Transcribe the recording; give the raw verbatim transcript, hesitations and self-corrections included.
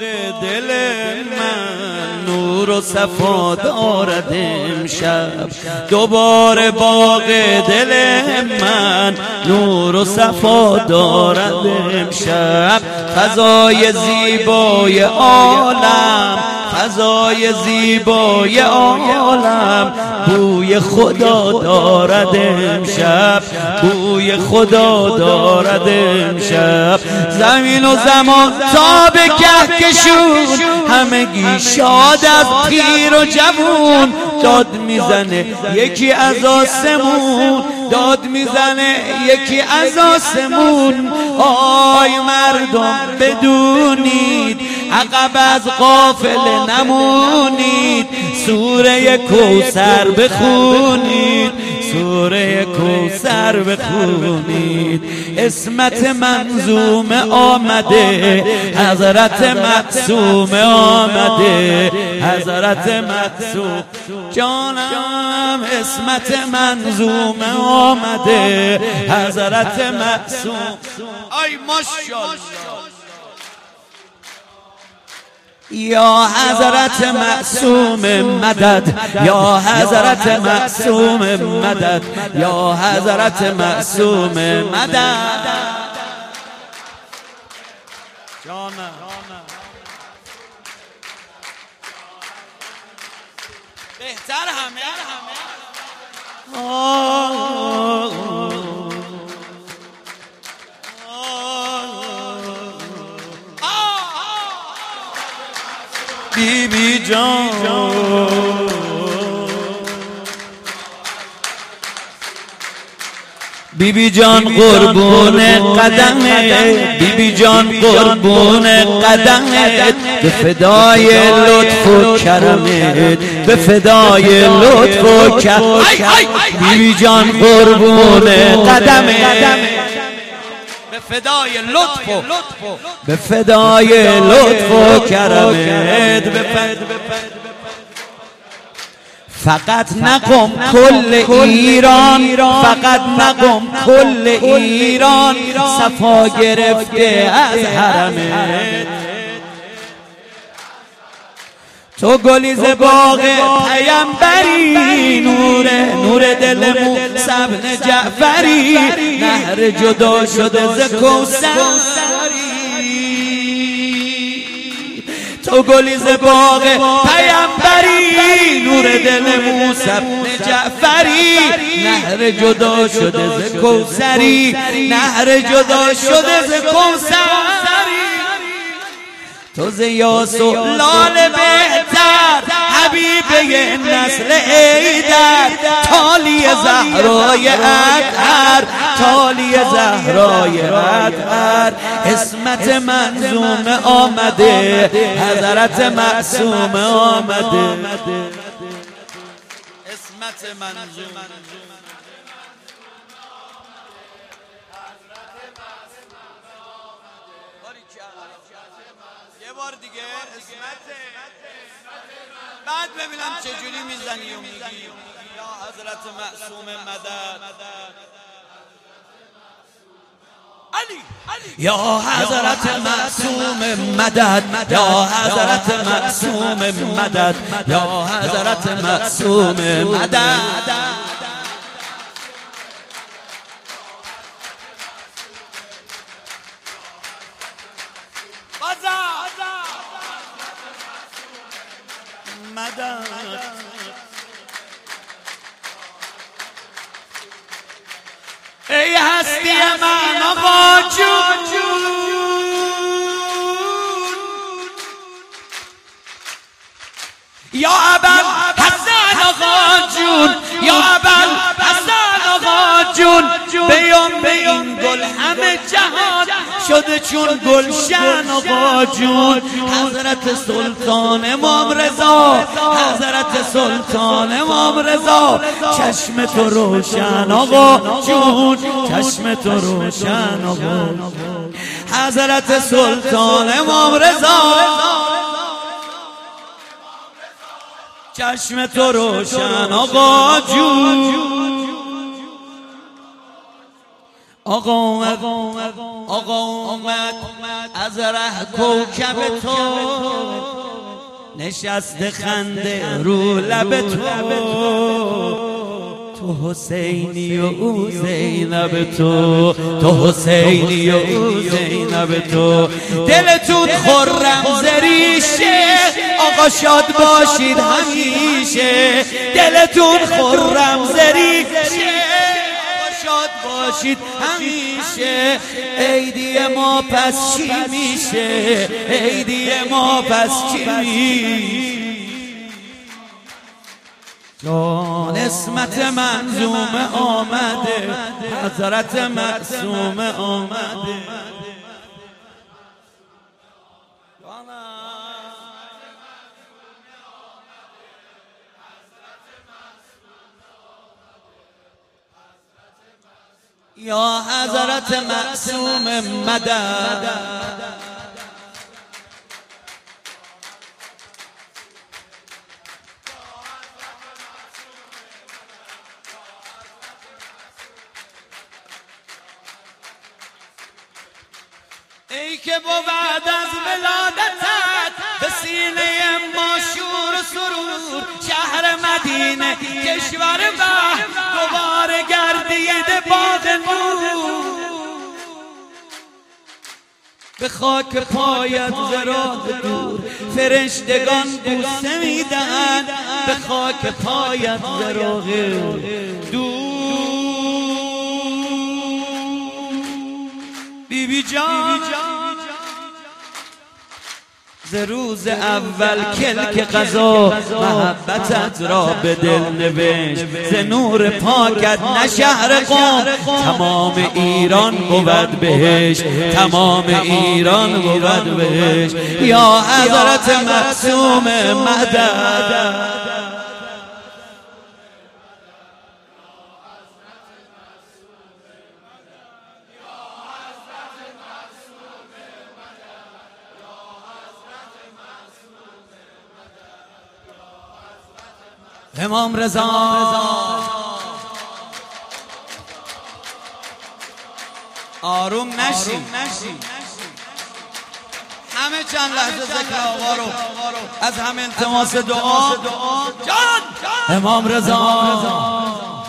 دل من نور و صفا دارد امشب، دوباره باغ دل من نور و صفا دارد امشب. فضای زیبای عالم، فضای زیبای عالم بوی خدا دارد امشب، بوی خدا دارد امشب. زمین و زمان تا به کهکشون همگی شاد از پیر و جوون. داد میزنه یکی از آسمون، داد میزنه یکی از آسمون. آی مردم بدونید عقب از قافله نمونید، سوره کوثر بخونید، سوره کوثر بخونید. اسمت منظوم آمده، حضرت معصوم آمده، حضرت معصوم جانم. اسمت منظوم آمده، حضرت معصوم. آی ماشاءالله یا حضرت معصوم مدد، یا حضرت معصوم مدد، یا حضرت معصوم مدد. جانم بهتر همه بی بی جان، بی بی جان قربون قدمت، بی بی جان قربون قدمت، به فدای لطف و کرمت، به فدای لطف و کرمت. بی بی جان قربون قدمت، به فدای لطف و به فدای لطف و کرمت. فقط نقم کل ایران، فقط نقم کل ایران صفا گرفته از حرمت. تو گلیز باغ پیمبری، نور نور دل موسی بن جعفری، نهر جدا شده ز کوثری. تو گلیز باغ پیمبری، نور دل موسی بن جعفری، نهر جدا شده ز کوثری، نهر جدا شده ز کوثری. تو ز یاس و لال بهتر، حبیبه نسل ایدر، تالی زهرای اطهر، تالی زهرای اطهر. اسمت منظوم آمده، حضرت معصوم آمده. اسمت منظوم یه بار دیگه اسمت، بعد ببینم چجوری میزنی و میگی یا حضرت معصوم مدد. یا حضرت معصوم مدد، یا حضرت معصوم مدد، یا حضرت معصوم مدد. مدد ای هستی من آقا جون، یا ابل حسن آقا جون، یا ابل حسن آقا جون. بیام به این گل همه جهان شده چون گلشن آقا جون. حضرت سلطان امام رضا، حضرت سلطان امام رضا، چشم تو روشن آقا جون، چشم تو روشن آقا. حضرت سلطان امام رضا، چشم تو روشن آقا جون. آقا اومد آقا اومد از ره کوکب تو نشسته خنده رو لب تو تو حسینی و او زینب تو تو حسینی و او زینب تو دلتون خرم زریشه آقا شاد باشید همیشه دلتون خرم زریشه شاد باشید همیشه عیدی ما پس چی میشه عیدی ما پس چی میشه جان اسمت منظومه آمده حضرت معصومه آمده یا حضرت معصوم مدد ای که بود از ولادتت به سینه ما شور و سرور شهر مدینه کشور به دوباره گردید باد نور به خاک پایت ز راه دور فرشتگان بوسه میدهند به خاک پایت ز راه دور بی بی جان ز روز اول کلک قضا محبتت را به دل نوشت ز نور پاکت نه شهر قم تمام ایران بود بهشت تمام ایران بود بهشت یا حضرت معصوم مدد امام رضا آروم نشی همه چند لحظه ذکر آقا رو از همه التماس دعا جان امام رضا